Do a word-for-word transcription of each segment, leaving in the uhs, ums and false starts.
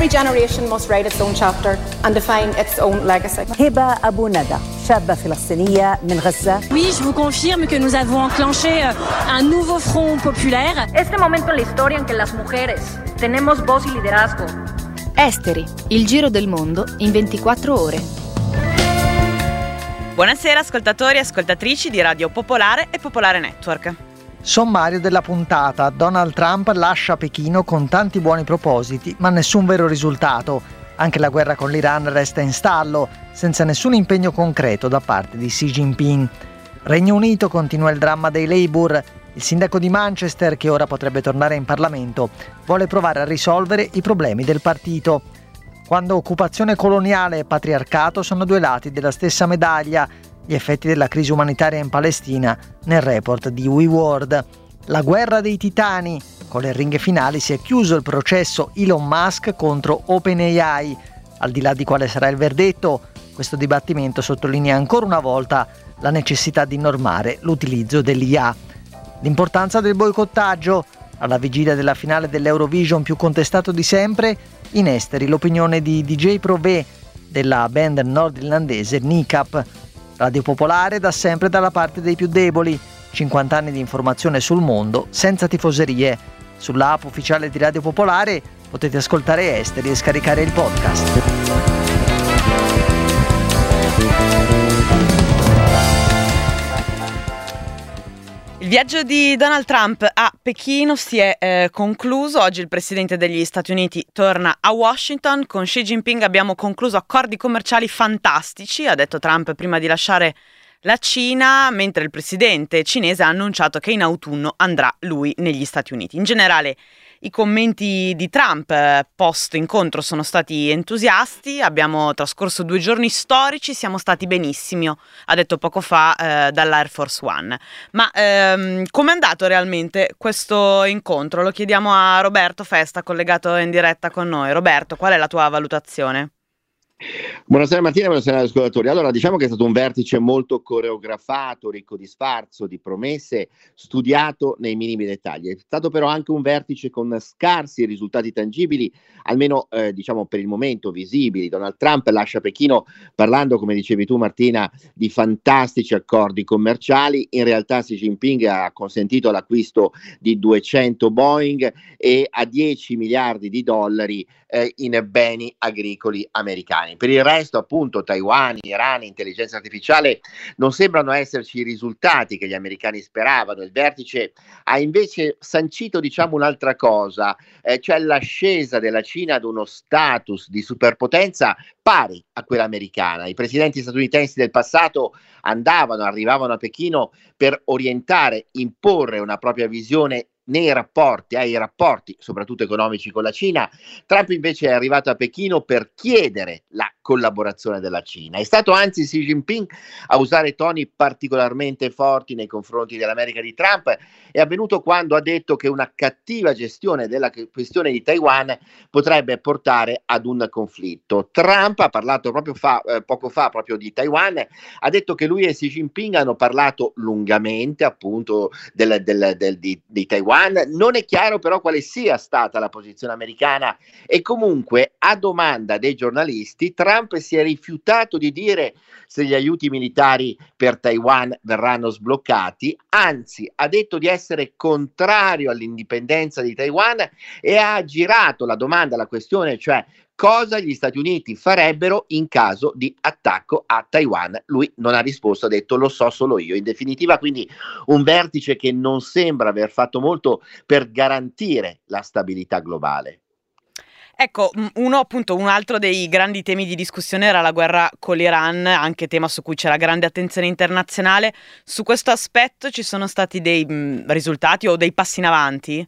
Every generation must write its own chapter and define its own legacy. هبة أبو ندى شابة فلسطينية من غزة. Oui, je vous confirme que nous avons enclenché un nouveau front populaire. Este momento en la historia en que las mujeres tenemos voz y liderazgo. Esteri, il giro del mondo in ventiquattro ore. Buonasera ascoltatori e ascoltatrici di Radio Popolare e Popolare Network. Sommario della puntata. Donald Trump lascia Pechino con tanti buoni propositi, ma nessun vero risultato. Anche la guerra con l'Iran resta in stallo, senza nessun impegno concreto da parte di Xi Jinping. Regno Unito continua il dramma dei Labour. Il sindaco di Manchester, che ora potrebbe tornare in Parlamento, vuole provare a risolvere i problemi del partito. Quando occupazione coloniale e patriarcato sono due lati della stessa medaglia, gli effetti della crisi umanitaria in Palestina nel report di We World. La guerra dei titani. Con le ringhe finali si è chiuso il processo Elon Musk contro OpenAI. Al di là di quale sarà il verdetto, questo dibattimento sottolinea ancora una volta la necessità di normare l'utilizzo dell'I A. L'importanza del boicottaggio. Alla vigilia della finale dell'Eurovision più contestato di sempre, in esteri l'opinione di D J Prové della band nordirlandese Nicap. Radio Popolare da sempre dalla parte dei più deboli. cinquanta anni di informazione sul mondo senza tifoserie. Sulla app ufficiale di Radio Popolare potete ascoltare Esteri e scaricare il podcast. Il viaggio di Donald Trump a Pechino si è eh, concluso. Oggi il presidente degli Stati Uniti torna a Washington. Con Xi Jinping abbiamo concluso accordi commerciali fantastici, ha detto Trump prima di lasciare la Cina, mentre il presidente cinese ha annunciato che in autunno andrà lui negli Stati Uniti. In generale i commenti di Trump eh, post incontro sono stati entusiasti. Abbiamo trascorso due giorni storici, siamo stati benissimo, ha detto poco fa eh, dall'Air Force One. Ma ehm, com'è andato realmente questo incontro? Lo chiediamo a Roberto Festa, collegato in diretta con noi. Roberto, qual è la tua valutazione? Buonasera Martina, buonasera agli ascoltatori. Allora, diciamo che è stato un vertice molto coreografato, ricco di sfarzo, di promesse, studiato nei minimi dettagli. È stato però anche un vertice con scarsi risultati tangibili, almeno eh, diciamo per il momento visibili. Donald Trump lascia Pechino parlando, come dicevi tu Martina, di fantastici accordi commerciali. In realtà Xi Jinping ha consentito l'acquisto di duecento Boeing e a dieci miliardi di dollari eh, in beni agricoli americani. Per il resto, appunto, Taiwan, Iran, intelligenza artificiale, non sembrano esserci i risultati che gli americani speravano. Il vertice ha invece sancito, diciamo, un'altra cosa, eh, cioè l'ascesa della Cina ad uno status di superpotenza pari a quella americana. I presidenti statunitensi del passato andavano, arrivavano a Pechino per orientare, imporre una propria visione nei rapporti, ai rapporti soprattutto economici con la Cina. Trump invece è arrivato a Pechino per chiedere la collaborazione della Cina. È stato anzi Xi Jinping a usare toni particolarmente forti nei confronti dell'America di Trump. È avvenuto quando ha detto che una cattiva gestione della questione di Taiwan potrebbe portare ad un conflitto. Trump ha parlato proprio fa, eh, poco fa proprio di Taiwan, ha detto che lui e Xi Jinping hanno parlato lungamente appunto del, del, del, di, di Taiwan. Non è chiaro però quale sia stata la posizione americana e comunque a domanda dei giornalisti Trump si è rifiutato di dire se gli aiuti militari per Taiwan verranno sbloccati, anzi ha detto di essere contrario all'indipendenza di Taiwan e ha aggirato la domanda, la questione, cioè cosa gli Stati Uniti farebbero in caso di attacco a Taiwan. Lui non ha risposto, ha detto lo so solo io. In definitiva quindi un vertice che non sembra aver fatto molto per garantire la stabilità globale. Ecco, uno appunto, un altro dei grandi temi di discussione era la guerra con l'Iran, anche tema su cui c'era grande attenzione internazionale. Su questo aspetto ci sono stati dei mh, risultati o dei passi in avanti?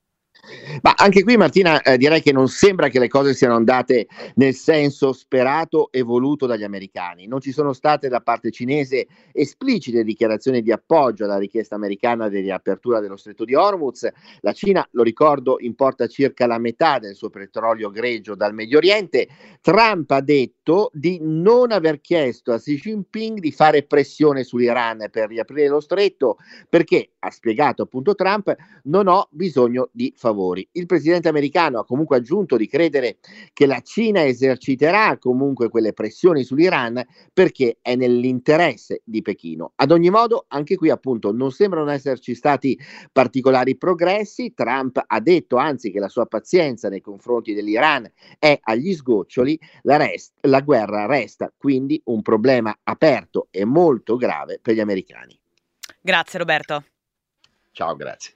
Ma anche qui Martina eh, direi che non sembra che le cose siano andate nel senso sperato e voluto dagli americani. Non ci sono state da parte cinese esplicite dichiarazioni di appoggio alla richiesta americana di riapertura dello stretto di Hormuz. La Cina, lo ricordo, importa circa la metà del suo petrolio greggio dal Medio Oriente. Trump ha detto di non aver chiesto a Xi Jinping di fare pressione sull'Iran per riaprire lo stretto perché, ha spiegato appunto Trump, non ho bisogno di favori favori. Il presidente americano ha comunque aggiunto di credere che la Cina eserciterà comunque quelle pressioni sull'Iran perché è nell'interesse di Pechino. Ad ogni modo, anche qui appunto non sembrano esserci stati particolari progressi. Trump ha detto anzi che la sua pazienza nei confronti dell'Iran è agli sgoccioli. La, rest- la guerra resta quindi un problema aperto e molto grave per gli americani. Grazie Roberto. Ciao, grazie.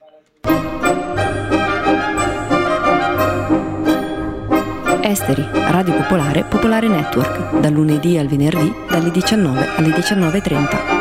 Esteri, Radio Popolare, Popolare Network, dal lunedì al venerdì, dalle diciannove alle diciannove e trenta.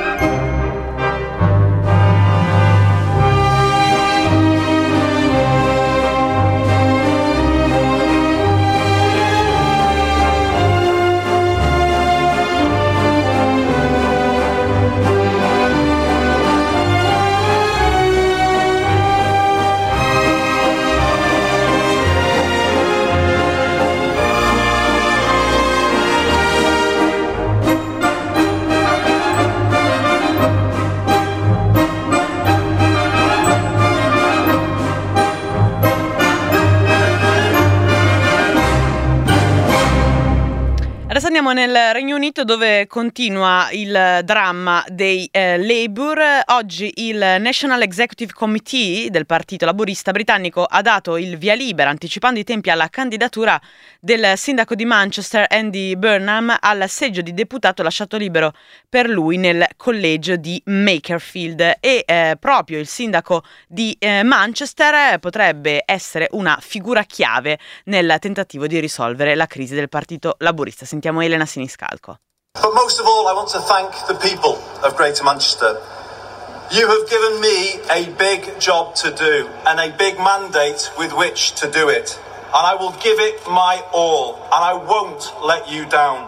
Adesso andiamo nel Regno Unito dove continua il dramma dei eh, Labour. Oggi il National Executive Committee del Partito Laburista britannico ha dato il via libera, anticipando i tempi alla candidatura del sindaco di Manchester Andy Burnham al seggio di deputato lasciato libero per lui nel collegio di Makerfield. E eh, proprio il sindaco di eh, Manchester potrebbe essere una figura chiave nel tentativo di risolvere la crisi del Partito Laburista. Sentiamo Elena Siniscalco. But most of all, I want to thank the people of Greater Manchester. You have given me a big job to do and a big mandate with which to do it. And I will give it my all and I won't let you down.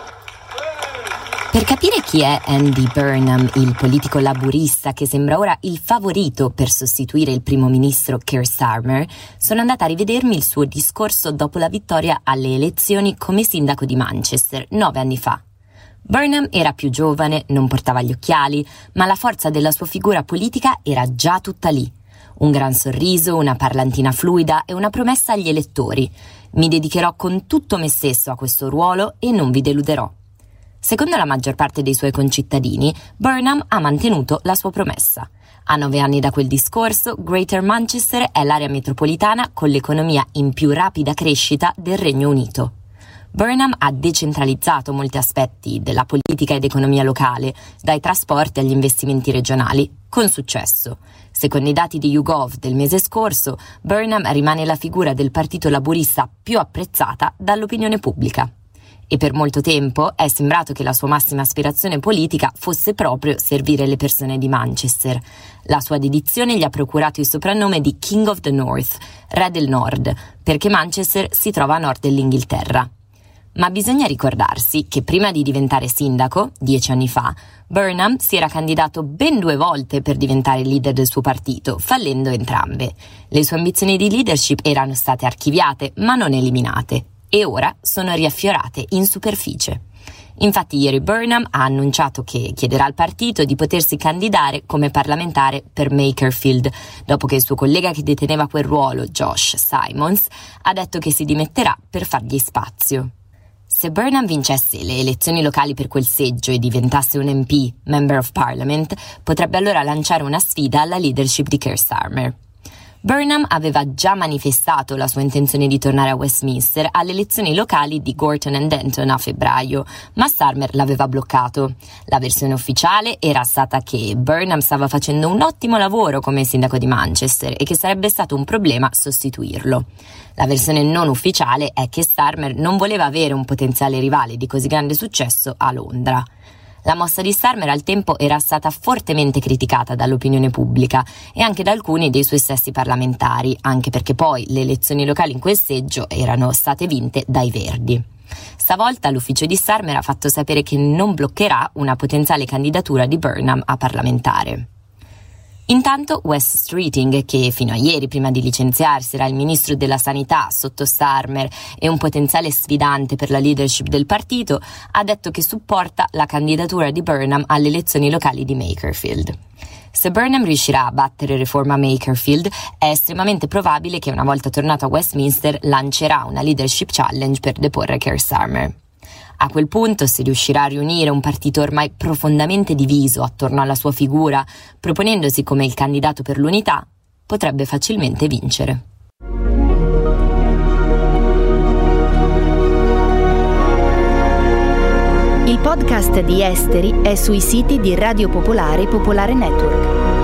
Per capire chi è Andy Burnham, il politico laburista che sembra ora il favorito per sostituire il primo ministro Keir Starmer, sono andata a rivedermi il suo discorso dopo la vittoria alle elezioni come sindaco di Manchester, nove anni fa. Burnham era più giovane, non portava gli occhiali, ma la forza della sua figura politica era già tutta lì. Un gran sorriso, una parlantina fluida e una promessa agli elettori. Mi dedicherò con tutto me stesso a questo ruolo e non vi deluderò. Secondo la maggior parte dei suoi concittadini, Burnham ha mantenuto la sua promessa. A nove anni da quel discorso, Greater Manchester è l'area metropolitana con l'economia in più rapida crescita del Regno Unito. Burnham ha decentralizzato molti aspetti della politica ed economia locale, dai trasporti agli investimenti regionali, con successo. Secondo i dati di YouGov del mese scorso, Burnham rimane la figura del partito laburista più apprezzata dall'opinione pubblica. E per molto tempo è sembrato che la sua massima aspirazione politica fosse proprio servire le persone di Manchester. La sua dedizione gli ha procurato il soprannome di King of the North, Re del Nord, perché Manchester si trova a nord dell'Inghilterra. Ma bisogna ricordarsi che prima di diventare sindaco, dieci anni fa, Burnham si era candidato ben due volte per diventare leader del suo partito, fallendo entrambe. Le sue ambizioni di leadership erano state archiviate, ma non eliminate. E ora sono riaffiorate in superficie. Infatti ieri Burnham ha annunciato che chiederà al partito di potersi candidare come parlamentare per Makerfield, dopo che il suo collega che deteneva quel ruolo, Josh Simons, ha detto che si dimetterà per fargli spazio. Se Burnham vincesse le elezioni locali per quel seggio e diventasse un M P, Member of Parliament, potrebbe allora lanciare una sfida alla leadership di Keir Starmer. Burnham aveva già manifestato la sua intenzione di tornare a Westminster alle elezioni locali di Gorton and Denton a febbraio, ma Starmer l'aveva bloccato. La versione ufficiale era stata che Burnham stava facendo un ottimo lavoro come sindaco di Manchester e che sarebbe stato un problema sostituirlo. La versione non ufficiale è che Starmer non voleva avere un potenziale rivale di così grande successo a Londra. La mossa di Starmer al tempo era stata fortemente criticata dall'opinione pubblica e anche da alcuni dei suoi stessi parlamentari, anche perché poi le elezioni locali in quel seggio erano state vinte dai Verdi. Stavolta l'ufficio di Starmer ha fatto sapere che non bloccherà una potenziale candidatura di Burnham a parlamentare. Intanto Wes Streeting, che fino a ieri prima di licenziarsi era il ministro della sanità sotto Starmer e un potenziale sfidante per la leadership del partito, ha detto che supporta la candidatura di Burnham alle elezioni locali di Makerfield. Se Burnham riuscirà a battere Reforma Makerfield, è estremamente probabile che una volta tornato a Westminster lancerà una leadership challenge per deporre Keir Starmer. A quel punto, se riuscirà a riunire un partito ormai profondamente diviso attorno alla sua figura, proponendosi come il candidato per l'unità, potrebbe facilmente vincere. Il podcast di Esteri è sui siti di Radio Popolare e Popolare Network.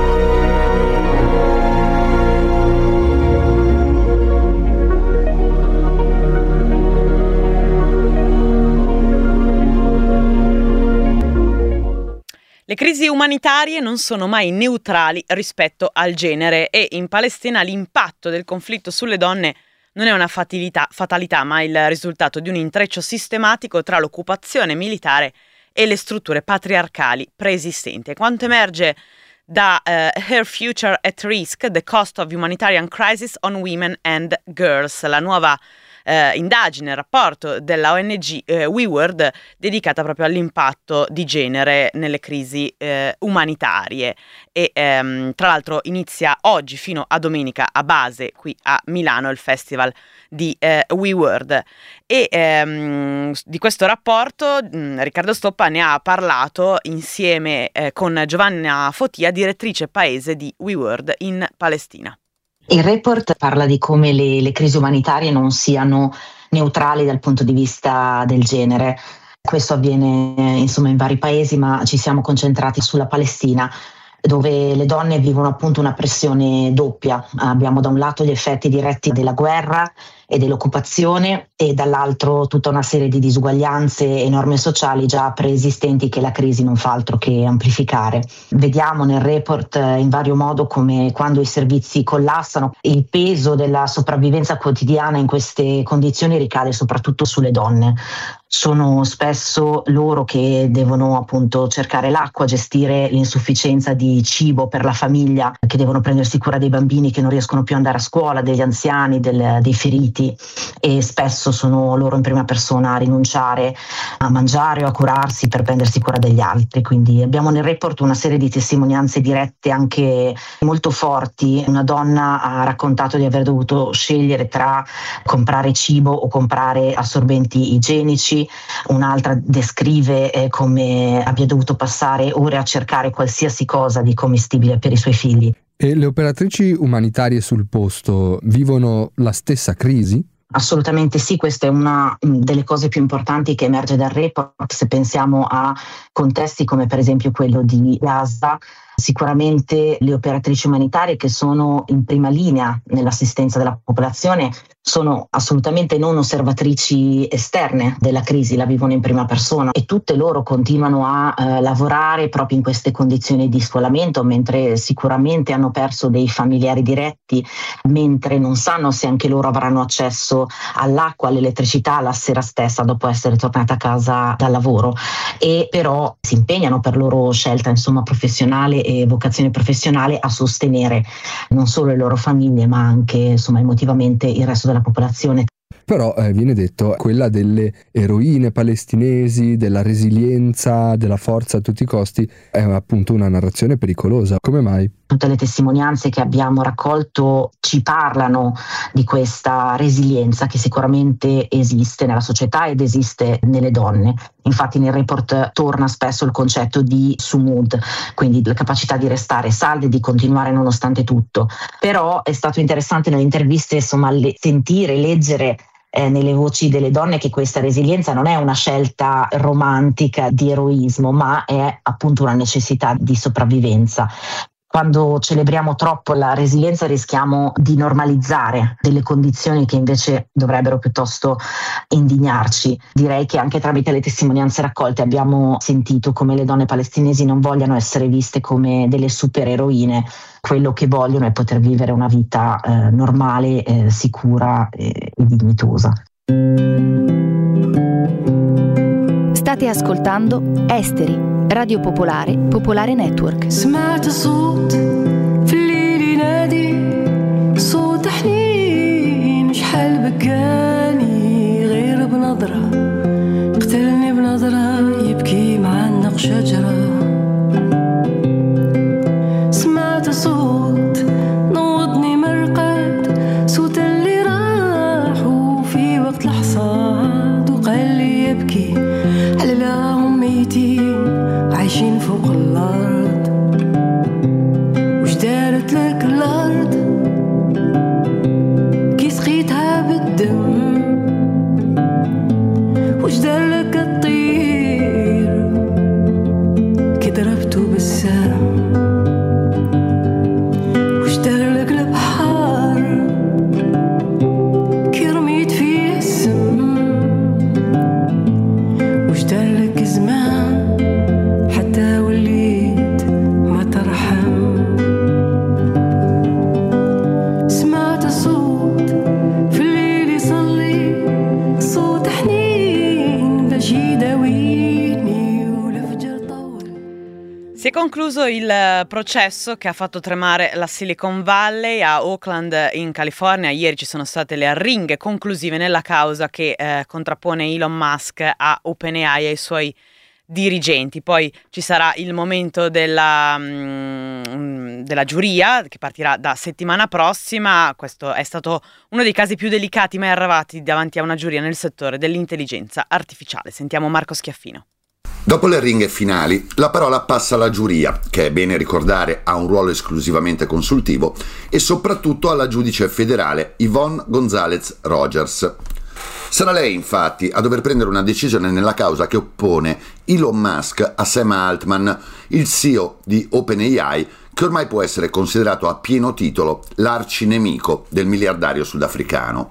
Le crisi umanitarie non sono mai neutrali rispetto al genere e in Palestina l'impatto del conflitto sulle donne non è una fatalità, fatalità, ma il risultato di un intreccio sistematico tra l'occupazione militare e le strutture patriarcali preesistenti. Quanto emerge da uh, Her Future at Risk, The Cost of Humanitarian Crisis on Women and Girls, la nuova Uh, indagine, rapporto della O N G uh, We World dedicata proprio all'impatto di genere nelle crisi uh, umanitarie e um, tra l'altro inizia oggi fino a domenica a base qui a Milano il festival di uh, We World e um, di questo rapporto um, Riccardo Stoppa ne ha parlato insieme uh, con Giovanna Fotia, direttrice paese di We World in Palestina. Il report parla di come le, le crisi umanitarie non siano neutrali dal punto di vista del genere. Questo avviene insomma in vari paesi, ma ci siamo concentrati sulla Palestina, dove le donne vivono appunto una pressione doppia. Abbiamo da un lato gli effetti diretti della guerra e dell'occupazione e dall'altro tutta una serie di disuguaglianze e norme sociali già preesistenti che la crisi non fa altro che amplificare. Vediamo nel report in vario modo come quando i servizi collassano il peso della sopravvivenza quotidiana in queste condizioni ricade soprattutto sulle donne. Sono spesso loro che devono appunto cercare l'acqua, gestire l'insufficienza di cibo per la famiglia, che devono prendersi cura dei bambini che non riescono più ad andare a scuola, degli anziani, del, dei feriti, e spesso sono loro in prima persona a rinunciare a mangiare o a curarsi per prendersi cura degli altri. Quindi abbiamo nel report una serie di testimonianze dirette anche molto forti. Una donna ha raccontato di aver dovuto scegliere tra comprare cibo o comprare assorbenti igienici, un'altra descrive eh, come abbia dovuto passare ore a cercare qualsiasi cosa di commestibile per i suoi figli. E le operatrici umanitarie sul posto vivono la stessa crisi? Assolutamente sì, questa è una delle cose più importanti che emerge dal report. Se pensiamo a contesti come per esempio quello di Gaza, sicuramente le operatrici umanitarie che sono in prima linea nell'assistenza della popolazione sono assolutamente non osservatrici esterne della crisi, la vivono in prima persona e tutte loro continuano a eh, lavorare proprio in queste condizioni di sfolamento, mentre sicuramente hanno perso dei familiari diretti, mentre non sanno se anche loro avranno accesso all'acqua, all'elettricità la sera stessa dopo essere tornate a casa dal lavoro, e però si impegnano per loro scelta insomma professionale e vocazione professionale a sostenere non solo le loro famiglie ma anche insomma emotivamente il resto della popolazione. Però eh, viene detto quella delle eroine palestinesi, della resilienza, della forza a tutti i costi, è appunto una narrazione pericolosa. Come mai? Tutte le testimonianze che abbiamo raccolto ci parlano di questa resilienza che sicuramente esiste nella società ed esiste nelle donne. Infatti nel report torna spesso il concetto di sumud, quindi la capacità di restare salde, di continuare nonostante tutto. Però è stato interessante nelle interviste insomma le, sentire, leggere eh, nelle voci delle donne che questa resilienza non è una scelta romantica di eroismo, ma è appunto una necessità di sopravvivenza. Quando celebriamo troppo la resilienza rischiamo di normalizzare delle condizioni che invece dovrebbero piuttosto indignarci. Direi che anche tramite le testimonianze raccolte abbiamo sentito come le donne palestinesi non vogliano essere viste come delle supereroine. Quello che vogliono è poter vivere una vita eh, normale, eh, sicura eh, e dignitosa. State ascoltando Esteri, Radio Popolare, Popolare Network. سمعت صوت في الليل ينادي صوت حنين شحال بكاني غير بنظرة قتلني بنظرة يبكي معلق شجرة concluso il processo che ha fatto tremare la Silicon Valley a Oakland in California. Ieri ci sono state le arringhe conclusive nella causa che eh, contrappone Elon Musk a OpenAI e ai suoi dirigenti. Poi ci sarà il momento della, mm, della giuria che partirà da settimana prossima. Questo è stato uno dei casi più delicati mai arrivati davanti a una giuria nel settore dell'intelligenza artificiale. Sentiamo Marco Schiaffino. Dopo le ringhe finali, la parola passa alla giuria, che è bene ricordare ha un ruolo esclusivamente consultivo, e soprattutto alla giudice federale Yvonne Gonzalez Rogers. Sarà lei, infatti, a dover prendere una decisione nella causa che oppone Elon Musk a Sam Altman, il C E O di OpenAI, che ormai può essere considerato a pieno titolo l'arcinemico del miliardario sudafricano.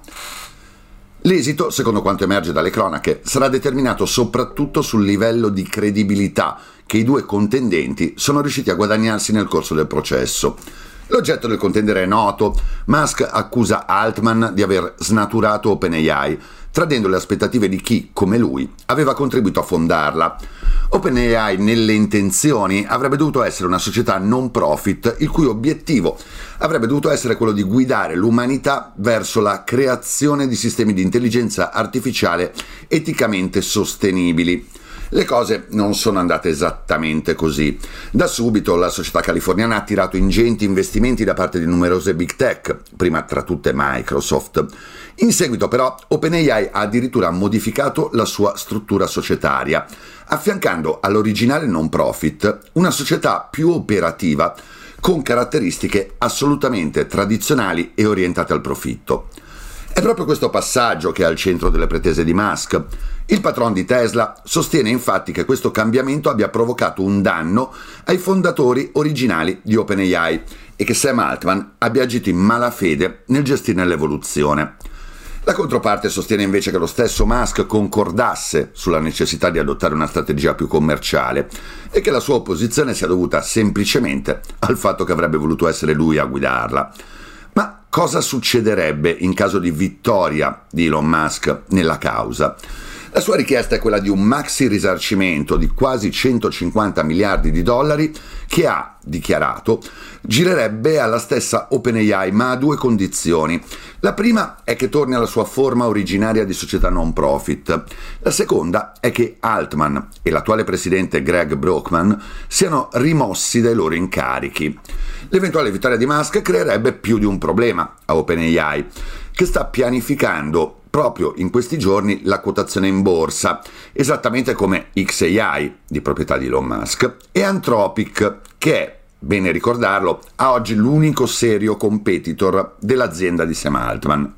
L'esito, secondo quanto emerge dalle cronache, sarà determinato soprattutto sul livello di credibilità che i due contendenti sono riusciti a guadagnarsi nel corso del processo. L'oggetto del contendere è noto. Musk accusa Altman di aver snaturato OpenAI, tradendo le aspettative di chi, come lui, aveva contribuito a fondarla. OpenAI, nelle intenzioni, avrebbe dovuto essere una società non profit, il cui obiettivo avrebbe dovuto essere quello di guidare l'umanità verso la creazione di sistemi di intelligenza artificiale eticamente sostenibili. Le cose non sono andate esattamente così. Da subito la società californiana ha attirato ingenti investimenti da parte di numerose big tech, prima tra tutte Microsoft. In seguito però OpenAI ha addirittura modificato la sua struttura societaria, affiancando all'originale non profit una società più operativa con caratteristiche assolutamente tradizionali e orientate al profitto. È proprio questo passaggio che è al centro delle pretese di Musk. Il patron di Tesla sostiene infatti che questo cambiamento abbia provocato un danno ai fondatori originali di OpenAI e che Sam Altman abbia agito in malafede nel gestirne l'evoluzione. La controparte sostiene invece che lo stesso Musk concordasse sulla necessità di adottare una strategia più commerciale e che la sua opposizione sia dovuta semplicemente al fatto che avrebbe voluto essere lui a guidarla. Ma cosa succederebbe in caso di vittoria di Elon Musk nella causa? La sua richiesta è quella di un maxi risarcimento di quasi centocinquanta miliardi di dollari che ha dichiarato girerebbe alla stessa OpenAI, ma a due condizioni. La prima è che torni alla sua forma originaria di società non profit. La seconda è che Altman e l'attuale presidente Greg Brockman siano rimossi dai loro incarichi. L'eventuale vittoria di Musk creerebbe più di un problema a OpenAI, che sta pianificando proprio in questi giorni la quotazione in borsa, esattamente come X A I, di proprietà di Elon Musk, e Anthropic, che è, bene ricordarlo, a oggi l'unico serio competitor dell'azienda di Sam Altman.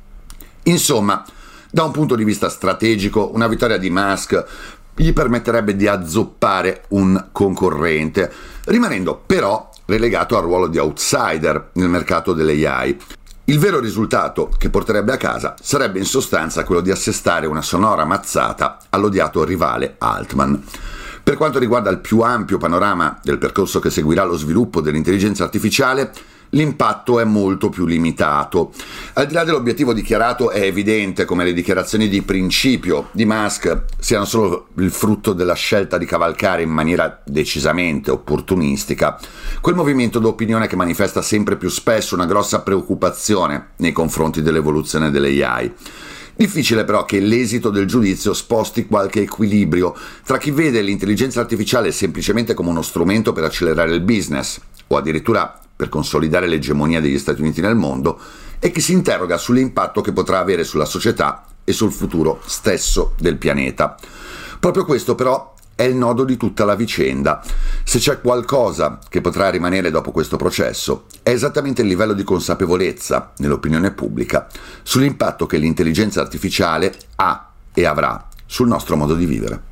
Insomma, da un punto di vista strategico, una vittoria di Musk gli permetterebbe di azzoppare un concorrente, rimanendo però relegato al ruolo di outsider nel mercato dell'A I. Il vero risultato che porterebbe a casa sarebbe in sostanza quello di assestare una sonora mazzata all'odiato rivale Altman. Per quanto riguarda il più ampio panorama del percorso che seguirà lo sviluppo dell'intelligenza artificiale, l'impatto è molto più limitato. Al di là dell'obiettivo dichiarato, è evidente come le dichiarazioni di principio di Musk siano solo il frutto della scelta di cavalcare in maniera decisamente opportunistica quel movimento d'opinione che manifesta sempre più spesso una grossa preoccupazione nei confronti dell'evoluzione dell'A I. Difficile però che l'esito del giudizio sposti qualche equilibrio tra chi vede l'intelligenza artificiale semplicemente come uno strumento per accelerare il business o addirittura per consolidare l'egemonia degli Stati Uniti nel mondo e chi si interroga sull'impatto che potrà avere sulla società e sul futuro stesso del pianeta. Proprio questo però è il nodo di tutta la vicenda. Se c'è qualcosa che potrà rimanere dopo questo processo, è esattamente il livello di consapevolezza nell'opinione pubblica sull'impatto che l'intelligenza artificiale ha e avrà sul nostro modo di vivere.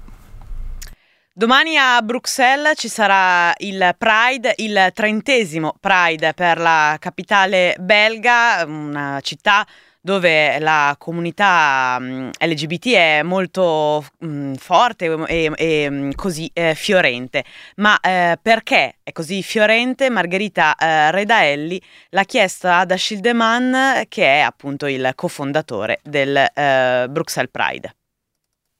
Domani a Bruxelles ci sarà il Pride, il trentesimo Pride per la capitale belga, una città dove la comunità L G B T è molto mh, forte e, e così eh, fiorente. Ma eh, perché è così fiorente? Margherita eh, Redaelli l'ha chiesta ad Achille Deman, che è appunto il cofondatore del eh, Bruxelles Pride.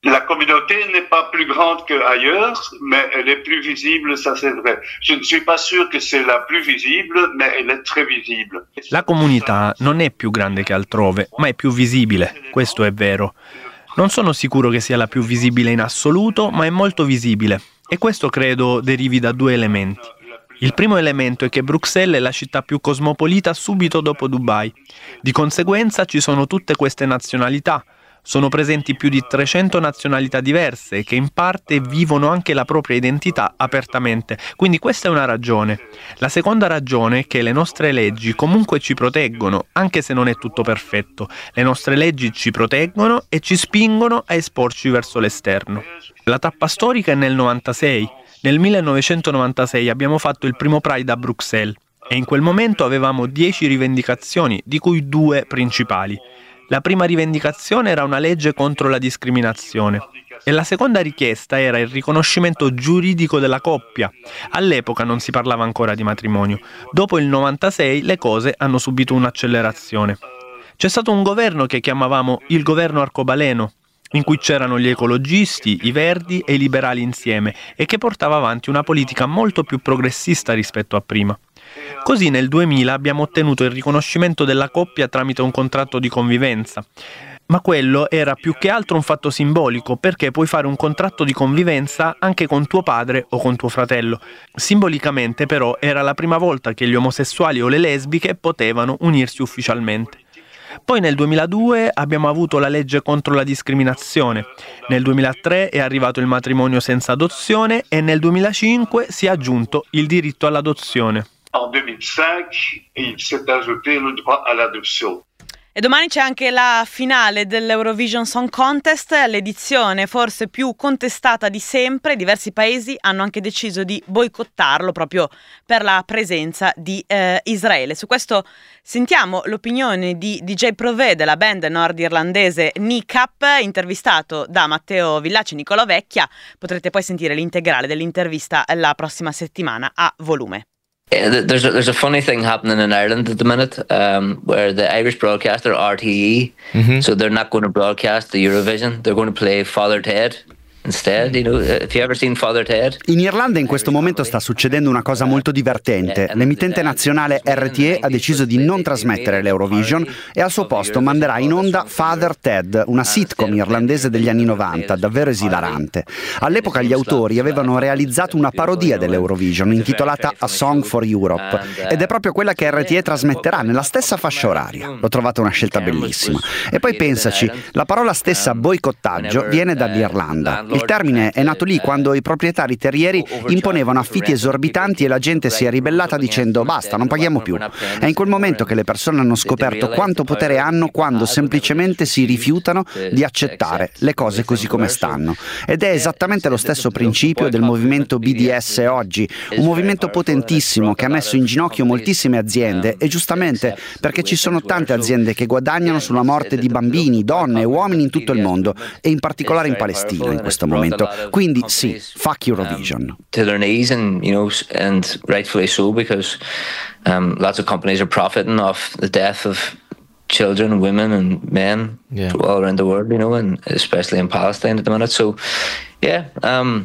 La communauté n'est pas plus grande qu'ailleurs, mais elle est plus visible, ça c'est vrai. Je ne suis pas sûr que c'est la plus visible, mais elle est très visible. La comunità non è più grande che altrove, ma è più visibile, questo è vero. Non sono sicuro che sia la più visibile in assoluto, ma è molto visibile. E questo credo derivi da due elementi. Il primo elemento è che Bruxelles è la città più cosmopolita subito dopo Dubai. Di conseguenza ci sono tutte queste nazionalità. Sono presenti più di trecento nazionalità diverse che in parte vivono anche la propria identità apertamente, quindi questa è una ragione. La seconda ragione è che le nostre leggi comunque ci proteggono, anche se non è tutto perfetto. Le nostre leggi ci proteggono e ci spingono a esporci verso l'esterno. La tappa storica è nel novantasei. Nel millenovecentonovantasei abbiamo fatto il primo Pride a Bruxelles e in quel momento avevamo dieci rivendicazioni, di cui due principali. La prima rivendicazione era una legge contro la discriminazione e la seconda richiesta era il riconoscimento giuridico della coppia. All'epoca non si parlava ancora di matrimonio. Dopo il novantasei le cose hanno subito un'accelerazione. C'è stato un governo che chiamavamo il governo arcobaleno, in cui c'erano gli ecologisti, i verdi e i liberali insieme e che portava avanti una politica molto più progressista rispetto a prima. Così nel duemila abbiamo ottenuto il riconoscimento della coppia tramite un contratto di convivenza. Ma quello era più che altro un fatto simbolico, perché puoi fare un contratto di convivenza anche con tuo padre o con tuo fratello. Simbolicamente però era la prima volta che gli omosessuali o le lesbiche potevano unirsi ufficialmente. Poi nel duemiladue abbiamo avuto la legge contro la discriminazione, nel duemilatré è arrivato il matrimonio senza adozione e nel duemilacinque si è aggiunto il diritto all'adozione. En duemilacinque, il s'est ajouté le droit à l'adoption. E domani c'è anche la finale dell'Eurovision Song Contest, l'edizione forse più contestata di sempre. Diversi paesi hanno anche deciso di boicottarlo proprio per la presenza di eh, Israele. Su questo sentiamo l'opinione di D J Prové della band nordirlandese Nicap, intervistato da Matteo Villaci e Nicolò Vecchia. Potrete poi sentire l'integrale dell'intervista la prossima settimana a volume. Yeah, there's a, there's a funny thing happening in Ireland at the minute, um, where the Irish broadcaster R T E, mm-hmm. so they're not going to broadcast the Eurovision. They're going to play Father Ted instead. You know, if you ever seen Father Ted? In Irlanda in questo momento sta succedendo una cosa molto divertente. L'emittente nazionale R T E ha deciso di non trasmettere l'Eurovision e al suo posto manderà in onda Father Ted, una sitcom irlandese degli anni novanta, davvero esilarante. All'epoca gli autori avevano realizzato una parodia dell'Eurovision intitolata A Song for Europe ed è proprio quella che R T E trasmetterà nella stessa fascia oraria. L'ho trovata una scelta bellissima. E poi pensaci, la parola stessa boicottaggio viene dall'Irlanda. Il termine è nato lì quando i proprietari terrieri imponevano affitti esorbitanti e la gente si è ribellata dicendo basta, non paghiamo più. È in quel momento che le persone hanno scoperto quanto potere hanno quando semplicemente si rifiutano di accettare le cose così come stanno. Ed è esattamente lo stesso principio del movimento B D S oggi, un movimento potentissimo che ha messo in ginocchio moltissime aziende e giustamente perché ci sono tante aziende che guadagnano sulla morte di bambini, donne e uomini in tutto il mondo e in particolare in Palestina in questo momento. Quindi sì, fuck Eurovision. Um, to their knees and, you know, and rightfully so, because um, lots of companies are profiting off the death of children, women and men yeah. all around the world, you know, and especially in Palestine at the minute. So yeah, um,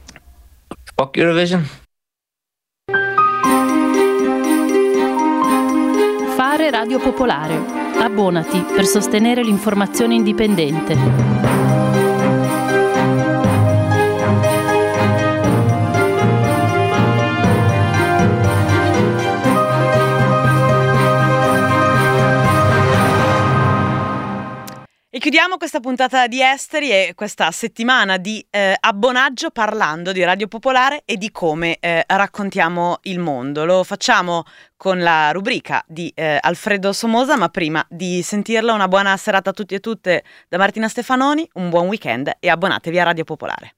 fuck Eurovision. Fare Radio Popolare. Abbonati per sostenere l'informazione indipendente. E chiudiamo questa puntata di Esteri e questa settimana di eh, abbonaggio parlando di Radio Popolare e di come eh, raccontiamo il mondo. Lo facciamo con la rubrica di eh, Alfredo Somoza, ma prima di sentirlo una buona serata a tutti e tutte da Martina Stefanoni, un buon weekend e abbonatevi a Radio Popolare.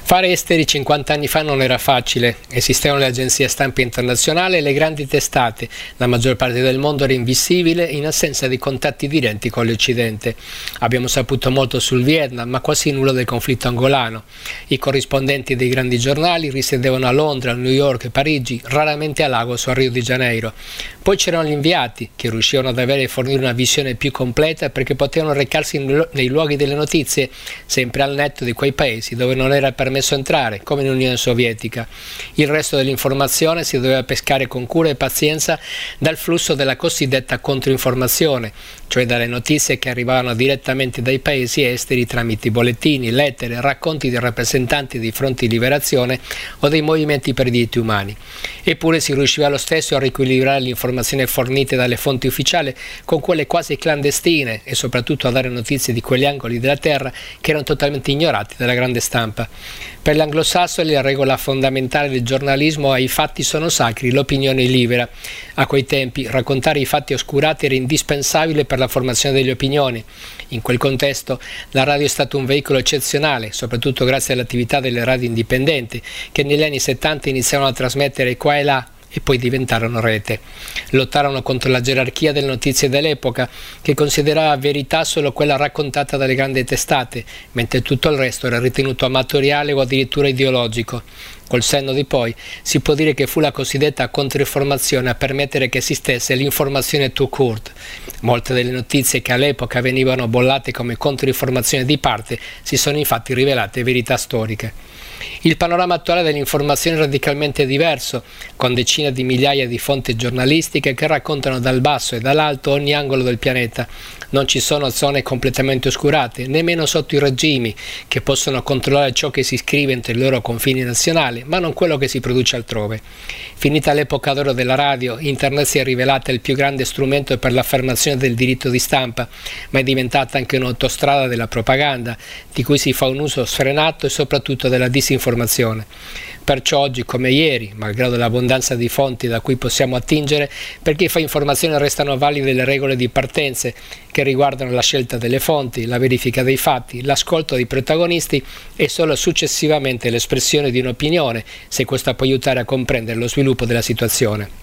Fare esteri cinquanta anni fa non era facile, esistevano le agenzie stampa internazionali e le grandi testate, la maggior parte del mondo era invisibile in assenza di contatti diretti con l'Occidente. Abbiamo saputo molto sul Vietnam, ma quasi nulla del conflitto angolano. I corrispondenti dei grandi giornali risiedevano a Londra, a New York e Parigi, raramente a Lagos o a Rio de Janeiro. Poi c'erano gli inviati, che riuscivano ad avere e fornire una visione più completa perché potevano recarsi nei luoghi delle notizie, sempre al netto di quei paesi dove non era permesso entrare, come in Unione Sovietica. Il resto dell'informazione si doveva pescare con cura e pazienza dal flusso della cosiddetta controinformazione, cioè dalle notizie che arrivavano direttamente dai paesi esteri tramite bollettini, lettere, racconti di rappresentanti di fronti di liberazione o dei movimenti per i diritti umani. Eppure si riusciva lo stesso a riequilibrare le informazioni fornite dalle fonti ufficiali con quelle quasi clandestine e soprattutto a dare notizie di quegli angoli della terra che erano totalmente ignorati dalla grande stampa. Per gli anglosassoni la regola fondamentale del giornalismo è: i fatti sono sacri, l'opinione è libera. A quei tempi raccontare i fatti oscurati era indispensabile per la formazione delle opinioni. In quel contesto la radio è stato un veicolo eccezionale, soprattutto grazie all'attività delle radio indipendenti, che negli anni settanta iniziarono a trasmettere qua e là e poi diventarono rete. Lottarono contro la gerarchia delle notizie dell'epoca, che considerava verità solo quella raccontata dalle grandi testate, mentre tutto il resto era ritenuto amatoriale o addirittura ideologico. Col senno di poi si può dire che fu la cosiddetta controinformazione a permettere che esistesse l'informazione tout court. Molte delle notizie che all'epoca venivano bollate come controinformazione di parte si sono infatti rivelate verità storiche. Il panorama attuale dell'informazione è radicalmente diverso, con decine di migliaia di fonti giornalistiche che raccontano dal basso e dall'alto ogni angolo del pianeta. Non ci sono zone completamente oscurate, nemmeno sotto i regimi, che possono controllare ciò che si scrive entro i loro confini nazionali, ma non quello che si produce altrove. Finita l'epoca d'oro della radio, Internet si è rivelata il più grande strumento per l'affermazione del diritto di stampa, ma è diventata anche un'autostrada della propaganda, di cui si fa un uso sfrenato e soprattutto della disinformazione. Perciò oggi come ieri, malgrado l'abbondanza di fonti da cui possiamo attingere, per chi fa informazione restano valide le regole di partenze che riguardano la scelta delle fonti, la verifica dei fatti, l'ascolto dei protagonisti e solo successivamente l'espressione di un'opinione, se questa può aiutare a comprendere lo sviluppo della situazione.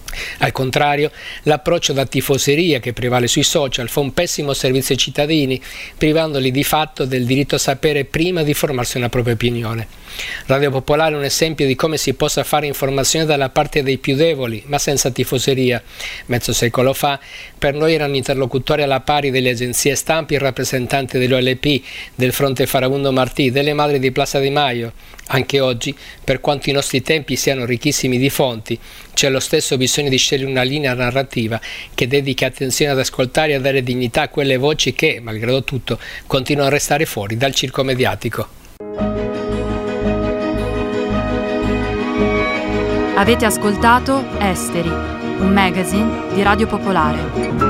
Al contrario, l'approccio da tifoseria che prevale sui social fa un pessimo servizio ai cittadini, privandoli di fatto del diritto a sapere prima di formarsi una propria opinione. Radio Popolare è un esempio di come si possa fare informazione dalla parte dei più deboli, ma senza tifoseria. Mezzo secolo fa, per noi erano interlocutori alla pari delle agenzie stampa il rappresentante dell'O L P, del Fronte Farabundo Martì, delle Madri di Plaza de Mayo. Anche oggi, per quanto i nostri tempi siano ricchissimi di fonti, c'è lo stesso bisogno di scegliere una linea narrativa che dedichi attenzione ad ascoltare e a dare dignità a quelle voci che, malgrado tutto, continuano a restare fuori dal circo mediatico. Avete ascoltato Esteri, un magazine di Radio Popolare.